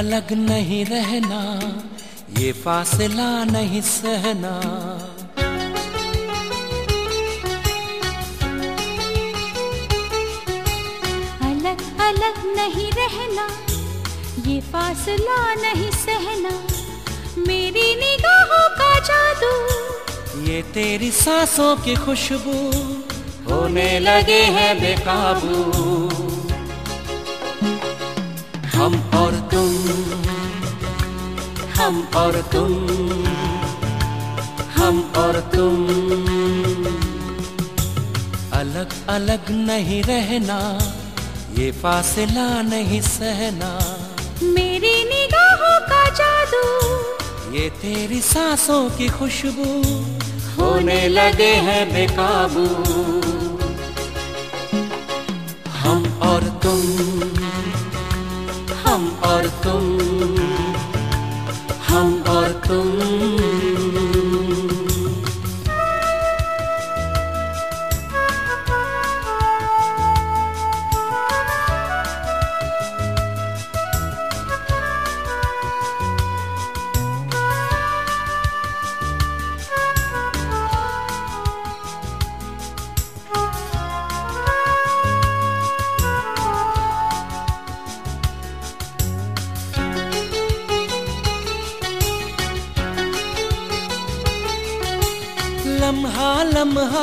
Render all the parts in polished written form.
अलग नहीं रहना, ये फासला नहीं सहना। अलग अलग नहीं रहना, ये फासला नहीं सहना। मेरी निगाहों का जादू, ये तेरी सांसों की खुशबू, होने लगे हैं बेकाबू। हम और तुम, हम और तुम, हम और तुम, अलग अलग नहीं रहना, ये फासला नहीं सहना। मेरी निगाहों का जादू, ये तेरी सांसों की खुशबू, होने लगे हैं बेकाबू। हम और तुम, हम और तुम, हम और तुम। लम्हा लम्हा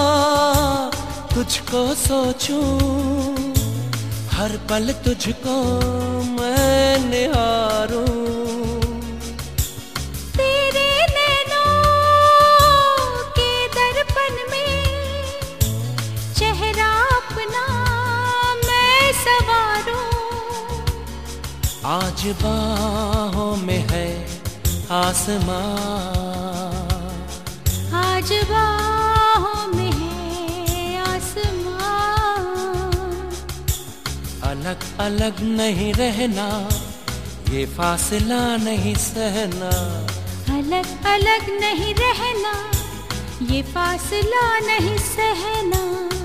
तुझको सोचूं, हर पल तुझको मैं निहारूं। तेरे नैनों के दर्पण में चेहरा अपना मैं संवारूं। आज बाहों में है आसमां, आज बाहों में है आसमां। अलग अलग नहीं रहना, ये फासला नहीं सहना। अलग अलग नहीं रहना, ये फासला नहीं सहना।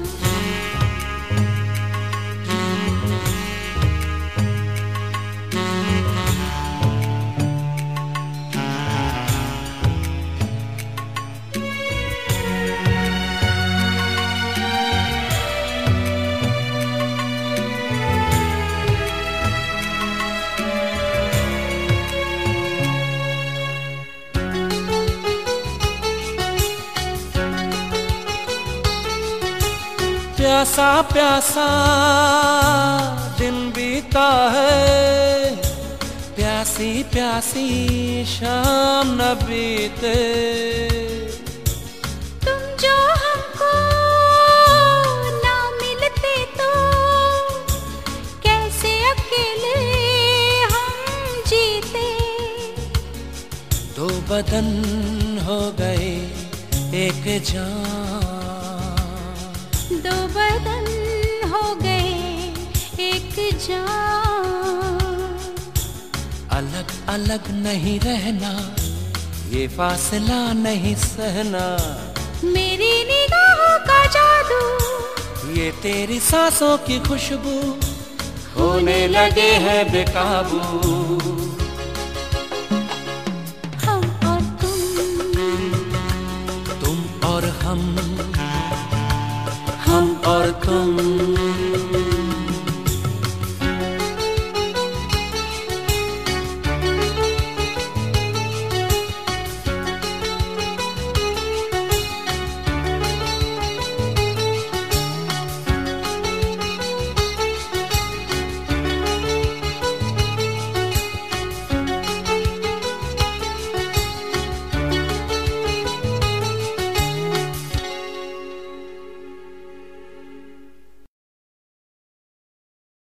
प्यासा प्यासा दिन बीता है, प्यासी प्यासी शाम न बीते। तुम जो हमको ना मिलते तो कैसे अकेले हम जीते। दो बदन हो गए एक जान, दो बदन हो गए एक जान। अलग अलग नहीं रहना, ये फासला नहीं सहना। मेरी निगाहों का जादू, ये तेरी सांसों की खुशबू, होने लगे हैं बेकाबू। हम और तुम और हम और तुम।